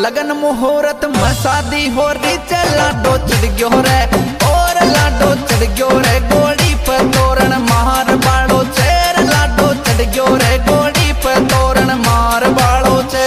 लगन मुहूर्त में शादी हो रही च लाडो चढ़ गयो रे और लाडो चढ़ गयो रे गोड़ी पे तोरण मार बाड़ो चेर लाडो चढ़ गयो रे गोड़ी पे तोरण मार बाड़ो चे।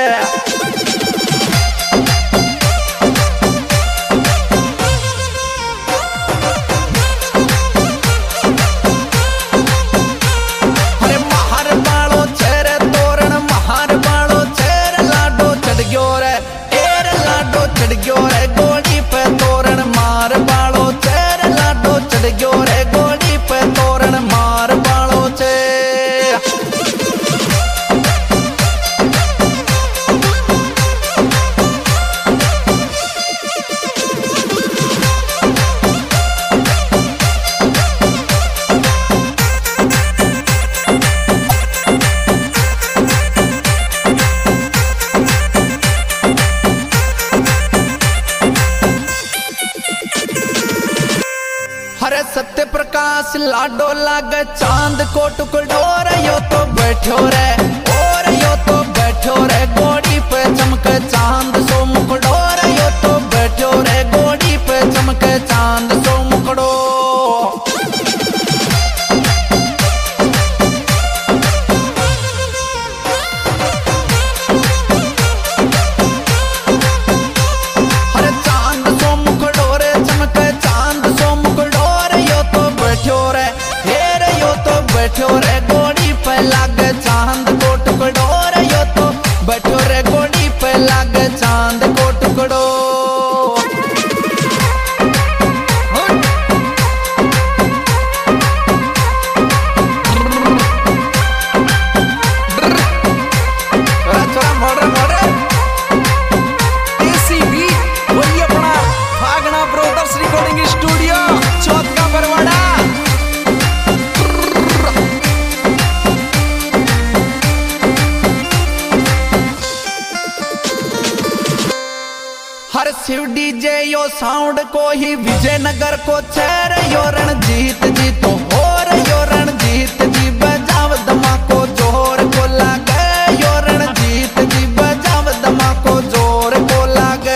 हरे सत्य प्रकाश लाडो लाग चांद को टुकड़ो रे यो तो बैठो रे और यो तो बैठो रे गोड़ी पे चमके चांद सो मुकड़ो रे यो तो बैठो रे गोड़ी पे चमके चांद सो मुकड़ो। बैठो रे गोड़ी पे लाग चांद को टुकड़ो रे यो तो बैठो रे गोड़ी पे लाग चांद को टुकड़ो। हर शिव डीजे यो साउंड को ही विजयनगर को चेर यो रणजीत जी तो और यो रणजीत जी बजाव धमाको जोर को लागे यो रणजीत जी बजाव धमाको जोर को लागे।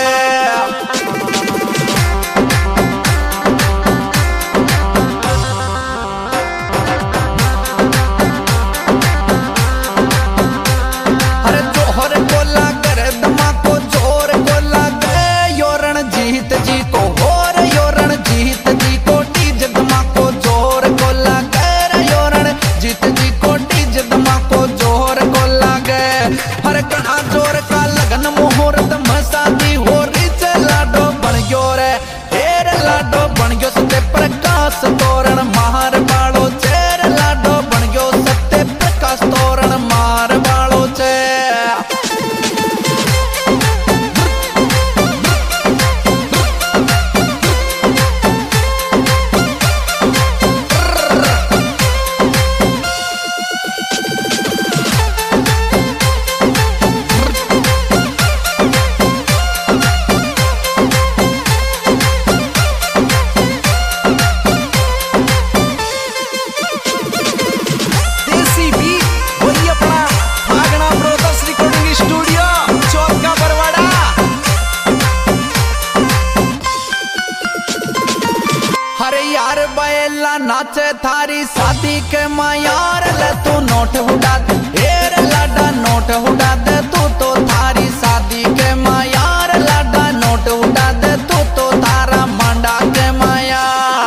हर जोहर को लागे रे धमाको जोर को लागे रणजीत जी को और यो रणजीत जी को डीज धमाको जोर को लागे यो रणजीत जी को डीज धमाको जोर को लागे। हर कणा जोर का लगन मुहूर्त में शादी हो रही च लाडो बन गयो रे एर लाडो बन गयो सत्य प्रकाश तोरण मार बाड़ो चेर लाडो बन गयो सत्य प्रकाश तोरण मार बाड़ो चे। यार बैला नाचे थारी शादी के मायार ले तू नोट उड़ा दे एर लाडा नोट उड़ा दे तू तो थारी शादी के मायार लाडा नोट उड़ा दे तू तो तारा मांडा के माया।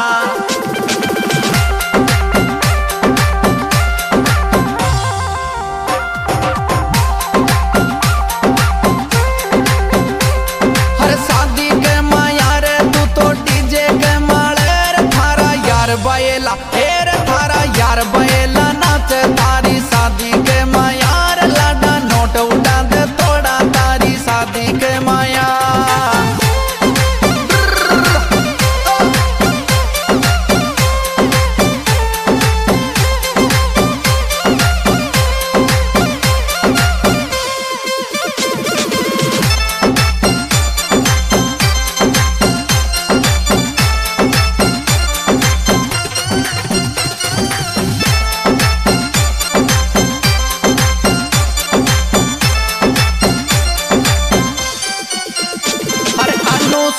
हर शादी के मायार तू तो डीजे के बैला एर थारा यार बैला नाच तारी शादी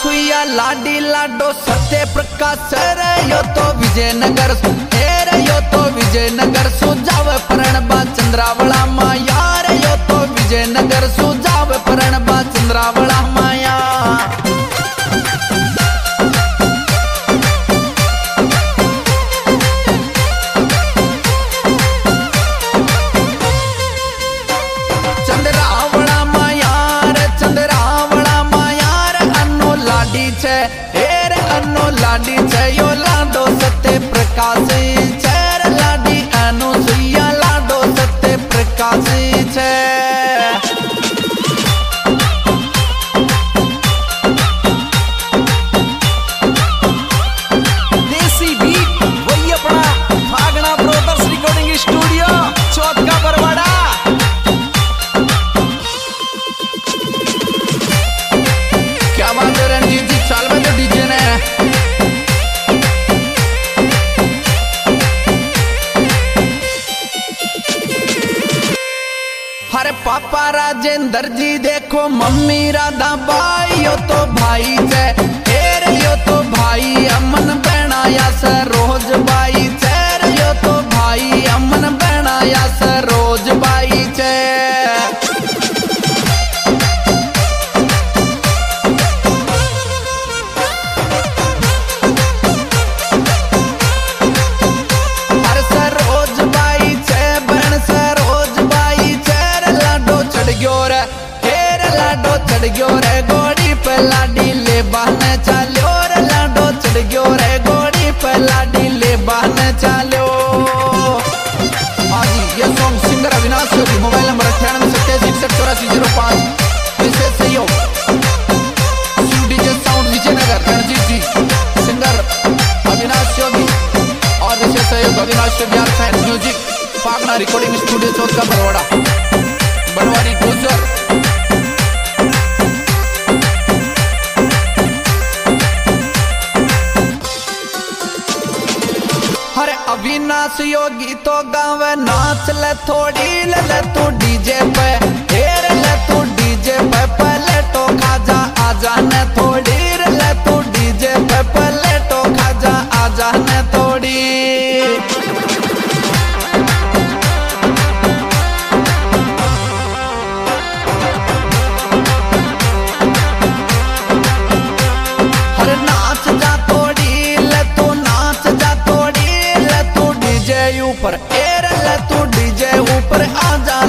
सुइया लाडी लाडो सत्य प्रकाश रे यो तो विजयनगर रे यो तो विजयनगर सुजाव प्रणबा चंद्रावला माया रे यो तो विजयनगर सुजाव प्रणबा चंद्रावला माया। चंद्रावला माया रे अन्नो लाडी छे रे अन्नो लाडी छे यो लाडो सत्य प्रकाश छे रे लाडी अनु सुइया लाडो सत्य प्रकाश छे। देसी बीट वही अपना भागना brothers recording studio Chauth ka Barwara. क्या बात है रणजीत जी, साल में तो डीजे ने हरे पापा राजेंद्र जी देखो मम्मी राधा बाई यो तो भाई छे रे यो तो भाई अमन बनाया सरोज बाई छे रे यो तो भाई अमन बनाया सरोज बाई छे। चढ़ गयो रे गोड़ी पे लाडी ले बहने चालो रे लाडो चढ़ गयो रे गोड़ी पे लाडी ले बहने चालो। हाँ जी, ये song singer Avinash Yogi, mobile number 9867618405। विशेष सहयोग DJ sound Vijaynagar Ranjeet ji, singer Avinash Yogi और विशेष सहयोग Avinash Yogi fan music Phagna recording studio Chauth ka Barwara Banwari गुजर। हरे अविनाश योगी तो गावे नाच ले थोड़ी ले तू डीजे पे ले तू डीजे पे पहले तो खाजा आजा ने थोड़ी ले तू डीजे पे पहले तो खाजा आजा ने थोड़ी। हरे नाच जा थोड़ी ले तू नाच जा थोड़ी ऊपर ले तू डीजे ऊपर आजा